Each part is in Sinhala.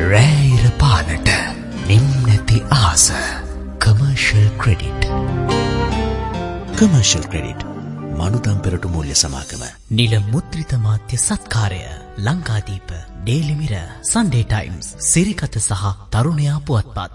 රෑයිර පානට නිම් නැති ආස. Commercial credit. කමර්ෂල් ක්‍රෙඩිට් මනුදම් පෙරටු මූල්‍ය සමාගම. නිල මුද්‍රිත මාධ්‍ය සත්කාරය Lankadeepa, Daily Mirror, Sunday Times, Sirikatha සහ තරුණයා පුවත්පත්.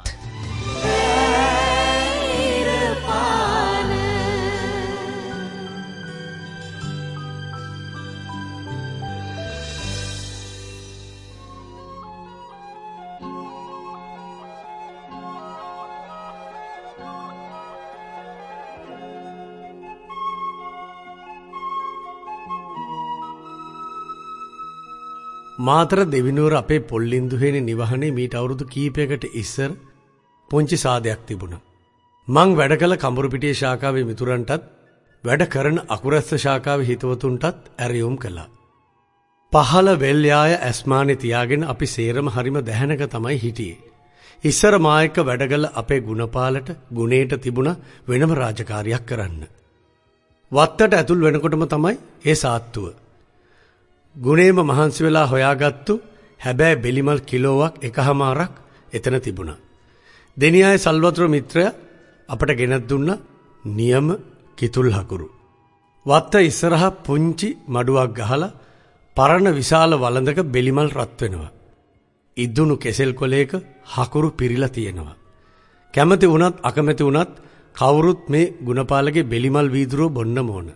මාතර දෙවිනුවර අපේ පොල්ලින්දුහේනේ නිවහනේ මීට අවුරුදු කීපයකට ඉස්සර පුංචි සාදයක් තිබුණා. මං වැඩ කළ කඹුරුපිටිය ශාඛාවේ මිතුරන්ටත් වැඩ කරන අකුරැස්ස ශාඛාවේ හිතවතුන්ටත් ඇරයුම් කළා. පහළ වෙල් යාය ඇස්මානේ තියාගෙන අපි සේරම හරිම දැහැනක තමයි හිටියේ. ඉස්සර මා එක්ක වැඩගල අපේ ගුණපාලට ගුණේට තිබුණ වෙනම රාජකාරියක් කරන්න. වත්තට ඇතුල් වෙනකොටම තමයි ඒ සාත්තුව. ගුණේම මහන්සි වෙලා හොයාගත්තු හැබැයි බෙලිමල් කිලෝවක් එකහමාරක් එතන තිබුණා. දෙනියායේ සල්වතුර මිත්‍රයා අපට ගෙනත් දුන්න නියම කිතුල් හකුරු. වත්ත ඉස්සරහා පුංචි මඩුවක් ගහලා පරණ විශාල වළඳක බෙලිමල් රත් වෙනවා. ඉදුණු කෙසෙල් කොලයක හකුරු පිරීලා තියෙනවා. කැමති වුණත් අකමැති වුණත් කවුරුත් මේ ගුණපාලගේ බෙලිමල් වීදුරුව බොන්නම ඕන.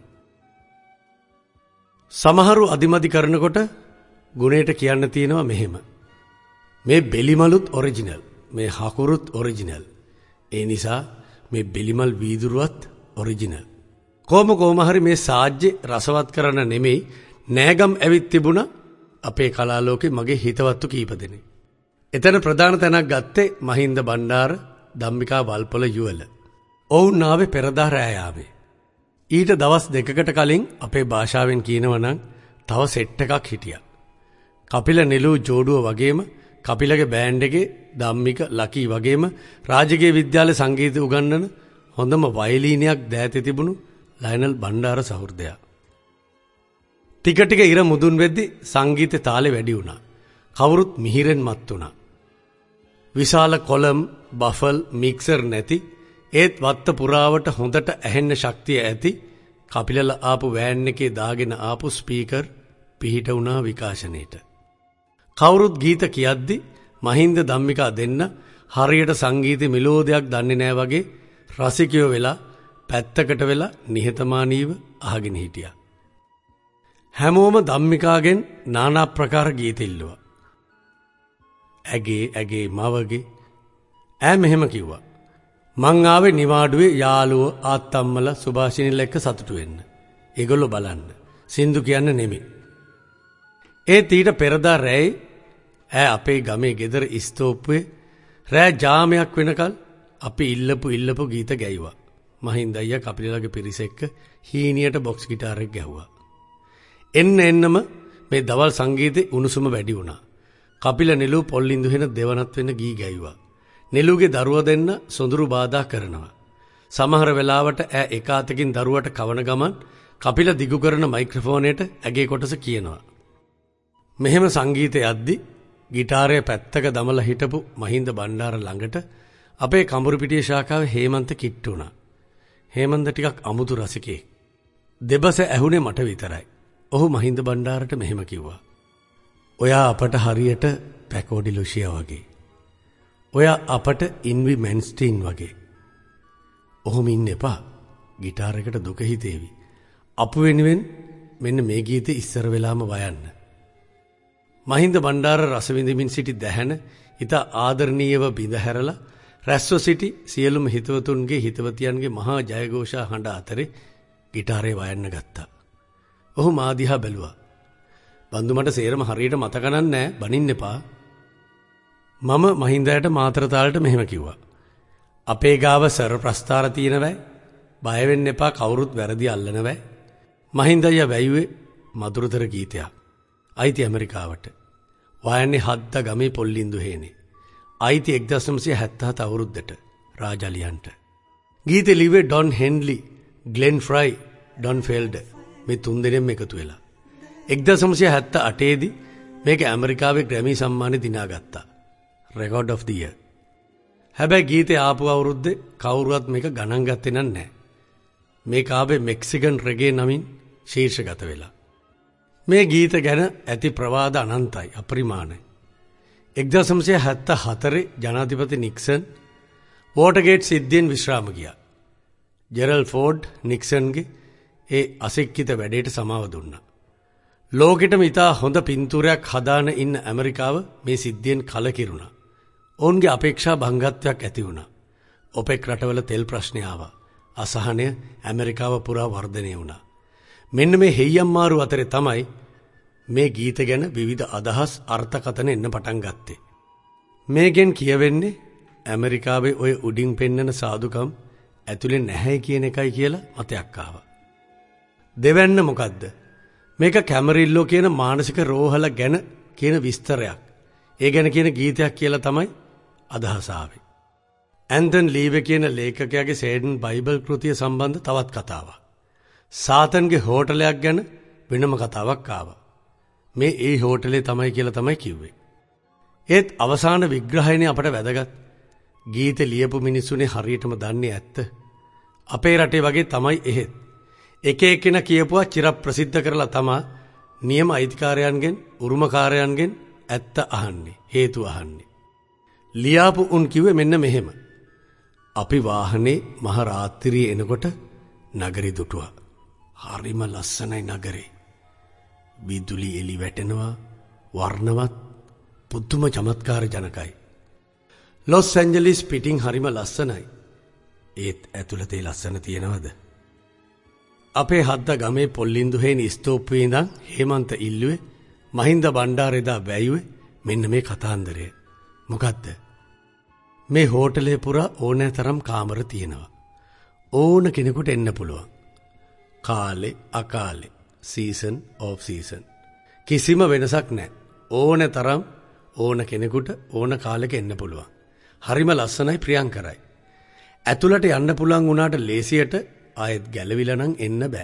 සමහරු අදිමදි කරනකොට ගුණේට කියන්න තියෙනවා මෙහෙම. මේ බෙලිමලුත් ඔරිජිනල්, මේ හකුරුත් ඔරිජිනල්. ඒ නිසා මේ බෙලිමල් වීදුරුවත් ඔරිජිනල්. කොහොම හරි මේ සාජ්‍ය රසවත් කරන්න නෙමෙයි නෑගම් ඇවිත් තිබුණා අපේ කලාලෝකේ මගේ හිතවත්තු කීප දෙනෙක්. එතන ප්‍රධාන තැනක් ගත්තේ මහින්ද බණ්ඩාර, ධම්මිකා වල්පොල යුවල. ඔවුන් ආවේ පෙරදා රෑ යාමේ. ඊට දවස් දෙකකට කලින් අපේ භාෂාවෙන් කියනවනම් තව සෙට් එකක් හිටියා. කපිල නෙළූ ජෝඩුව වගේම කපිලගේ බෑන්ඩ් එකේ ධම්මික ලකී වගේම රාජකීය විද්‍යාලේ සංගීත උගන්වන හොඳම වයලීනයක් දෑතේ තිබුණු ලයනල් බණ්ඩාර සහෘදයා. ටික ඉර මුදුන් වෙද්දි සංගීතේ තාලේ වැඩි වුණා. කවුරුත් මිහිරෙන් මත් වුණා. විශාල කොලම්, බෆල්, මික්සර් නැති ඒත් වත්ත පුරාවට හොඳට ඇහෙන්න ශක්තිය ඇති කපිලල ආපු වෑන් එකේ දාගෙන ආපු ස්පීකර් පිහිට වුණා විකාශනයේට. කවුරුත් ගීත කියද්දි මහින්ද ධම්මිකා දෙන්න හරියට සංගීත මෙලෝඩියක් දන්නේ නැහැ වගේ රසිකයෝ වෙලා පැත්තකට වෙලා නිහතමානීව අහගෙන හිටියා. හැමෝම ධම්මිකාගෙන් নানা ප්‍රකාර ගීත ඉල්ලුවා. ඇගේ මවගේ ඈ මෙහෙම කිව්වා. මං ආවේ නිවාඩුවේ යාළුවෝ ආත්තම්මලා සුභාෂිනිල එක්ක සතුටු වෙන්න. ඒගොල්ලෝ බලන්න. සින්දු කියන්න නෙමෙයි. ඒත් ඊට පෙරදා රැයි ඈ අපේ ගමේ ගෙදර ඉස්තෝප්පුවේ රෑ ජාමයක් වෙනකල් අපි ඉල්ලපු ගීත ගැයුවා. මහින්ද අයියා කපිලගේ පිරිස එක්ක හීනියට බොක්ස් ගිටාරයක් ගැහුවා. එන්නම මේ දවල් සංගීතේ උණුසුම වැඩි වුණා. කපිල නෙළූ පොල්ලින්දු වෙන දෙවනත් වෙන ගී ගැයුවා. නෙළුගේ දරුවා දෙන්න සොඳුරු බාධා කරනවා. සමහර වෙලාවට ඈ එක අතකින් දරුවට කවන ගමන් කපිල දිගු කරන මයික්‍රොෆෝනේට ඇගේ කොටස කියනවා. මෙහෙම සංගීතය යද්දි ගිටාරය පැත්තක දමලා හිටපු මහින්ද බණ්ඩාර ළඟට අපේ කඹුරුපිටිය ශාඛාවේ හේමන්ත කිට්ටු වුණා. හේමන්ත ටිකක් අමුතු රසිකයෙක්. දෙබස ඇහුනේ මට විතරයි. ඔහු මහින්ද බණ්ඩාරට මෙහෙම කිව්වා. ඔයා අපට හරියට පැකෝඩි ලුෂියා වගේ. ඔයා අපට ඉන්වි මැන්ස්ටීන් වගේ. ඔහොම ඉන්න එපා. ගිටාරයකට දුක හිතේවි. අපු වෙනුවෙන් මෙන්න මේ ගීතේ ඉස්සර වෙලාම වයන්න. මහින්ද බණ්ඩාර රස විඳින්මින් සිටි දැහැන ඊට ආදරණීයව බිඳ හැරලා රැස්ව සිටි සියලුම හිතවතුන්ගේ හිතවතියන්ගේ මහා ජයഘോഷා හඬ අතරේ ගිටාරේ වයන්න ගත්තා. ඔහු මා දිහා බැලුවා. බන්දු මට සේරම හරියට මතක නැහැ බනින්න එපා. මම මහින්දයට මාතර තාලට මෙහෙම කිව්වා. අපේ ගාව සර් ප්‍රස්තාර තියෙනවයි. බය වෙන්න එපා කවුරුත් වැරදි අල්ලනවයි. මහින්ද අයියා වැයුවේ මధుරතර ගීතයක්. අයිති ඇමරිකාවට. වයන්නේ හද්ද ගමේ පොල්ලින්දු හේනේ. අයිති 1977 අවුරුද්දට රාජලියන්ට. ගීතේ ලිව්වේ Don Henley, Glenn Frey, Don Felder මේ තුන් දෙනෙම එකතු වෙලා. 1978 දී මේක ඇමරිකාවේ ග්‍රැමි සම්මානෙ දිනාගත්තා. Record of the year. හැබැයි ගීතේ ආපු අවුරුද්දේ කවුරුවත් මේක ගණන් ගත්තේ නැහැ. මේක ආවේ මෙක්සිකන් රෙගේ නමින් ශීර්ෂගත වෙලා. මේ ගීත ගැන ඇති ප්‍රවාද අනන්තයි අපරිමාණයි. 1974 ජනාධිපති නික්සන් වෝටර්ගේට් සිද්ධියෙන් විශ්‍රාම ගියා. ජෙරල් ෆෝඩ් නික්සන්ගේ ඒ අසික්කිත වැඩේට සමාව දුන්නා. ලෝකෙටම ඉතා හොඳ පින්තූරයක් හදාන ඉන්න ඇමරිකාව මේ සිද්ධියෙන් කලකිරුණා. ඔවුන්ගේ අපේක්ෂා භංගත්වයක් ඇති වුණා. ඔපෙක් රටවල තෙල් ප්‍රශ්නය ආවා. අසහනය ඇමරිකාව පුරා වර්ධනය වුණා. මෙන්න මේ හෙයියම්මාරු අතරේ තමයි මේ ගීත ගැන විවිධ අදහස් අර්ථකථන එන්න පටන් ගත්තේ. මේකෙන් කියවෙන්නේ ඇමරිකාවේ ඔය උඩින් පෙන්නන සාදුකම් ඇතුලේ නැහැ කියන එකයි කියලා මතයක් ආවා. දෙවැන්න මොකද්ද? මේක කැමරිල්ලෝ කියන මානසික රෝහල ගැන කියන විස්තරයක්. ඒ ගැන කියන ගීතයක් කියලා තමයි අදහස ආවේ. ඇන්තන් ලීවේ කියන ලේඛකයාගේ සේඩන් බයිබල් කෘතිය සම්බන්ධ තවත් කතාවක්. සාතන්ගේ හෝටලයක් ගැන වෙනම කතාවක් ආවා. මේ ඒ හෝටලේ තමයි කියලා තමයි කිව්වේ. ඒත් අවසාන විග්‍රහයනේ අපට වැදගත්. ගීත ලියපු මිනිස්සුනේ හරියටම දන්නේ ඇත්ත. අපේ රටේ වගේ තමයි එහෙත්. එක එක්කෙනා කියපුවා චිර ප්‍රසිද්ධ කරලා තමා නියම අයිතිකාරයන්ගෙන් උරුමකාරයන්ගෙන් ඇත්ත අහන්නේ, හේතු අහන්නේ. ලියාපු උන් කිව්වේ මෙන්න මෙහෙම. අපි වාහනේ මහ රාත්‍රියේ එනකොට නගරේ දුටුවා. හරිම ලස්සනයි නගරේ. විදුලි එලි වැටෙනවා, වර්ණවත්, පුදුම චමත්කාර ජනකයි. ලොස් ඇන්ජලිස් පිටින් හරිම ලස්සනයි. ඒත් ඇතුළතේ ලස්සන තියෙනවද? අපේ හද්ද ගමේ පොල්ලින්දුහේන ස්තෝප්පුවේ ඉඳන් හේමන්ත ඉල්ලුවේ මහින්ද බණ්ඩාරෙදා වැයුවේ මෙන්න මේ කතාන්දරය. මොකද්ද? මේ හෝටලේ පුරා ඕනෑ තරම් කාමර තියෙනවා. ඕන කෙනෙකුට එන්න පුළුවන්. කාලේ අකාලේ, සීසන් ඔෆ් සීසන්. කිසිම වෙනසක් නැහැ. ඕන තරම් ඕන කෙනෙකුට ඕන කාලෙක එන්න පුළුවන්. හරිම ලස්සනයි, ප්‍රියංකරයි. ඇතුළට යන්න පුළුවන් වුණාට ලේසියට ආයෙත් ගැලවිලා නම් එන්න බෑ.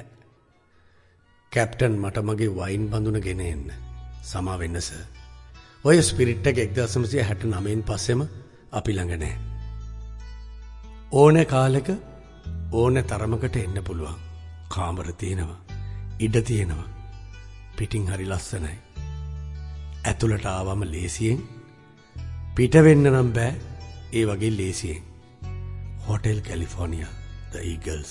කැප්ටන් මට මගේ වයින් බඳුන ගෙන එන්න. සමා වෙන්න සර්. ඔය ස්පිරිට් එක 1969න් පස්සෙම අපි ළඟ නැහැ. ඕන කාලෙක ඕන තරමකට එන්න පුළුවන්. කාමර තියෙනවා, ඉඩ තියෙනවා, පිටින් හරි ලස්සනයි. ඇතුළට ආවම ලේසියෙන්, පිට වෙන්න නම් බෑ ඒ වගේ ලේසියෙන්. Hotel California, The Eagles.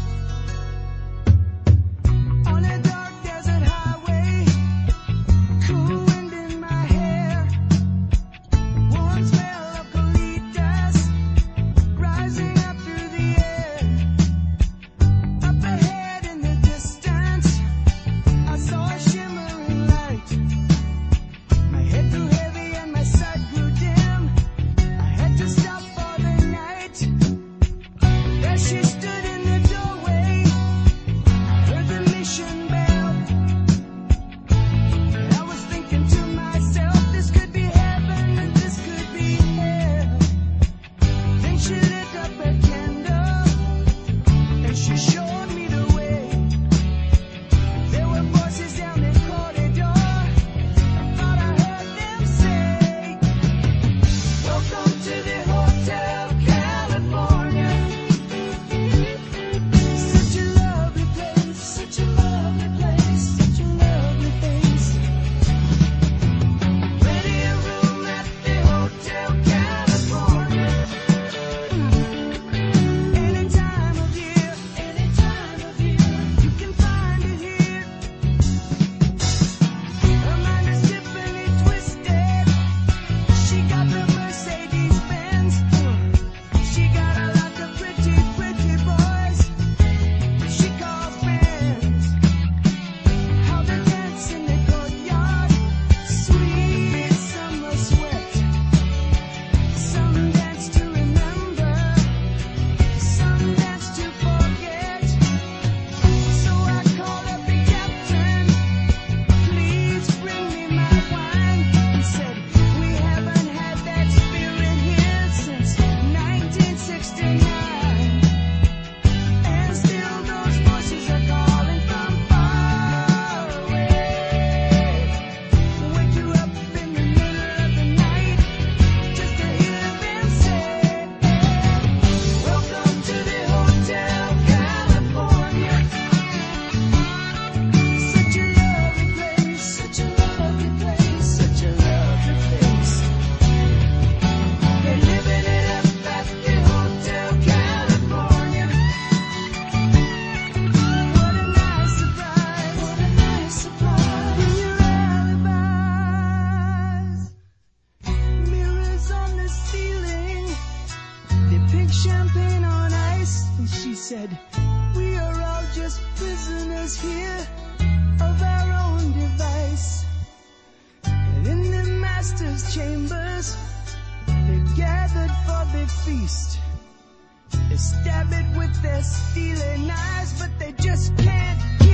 On a dark desert highway, said, we are all just prisoners here of our own device. And in the master's chambers, they gathered for the feast. They stab it with their stealing eyes, but they just can't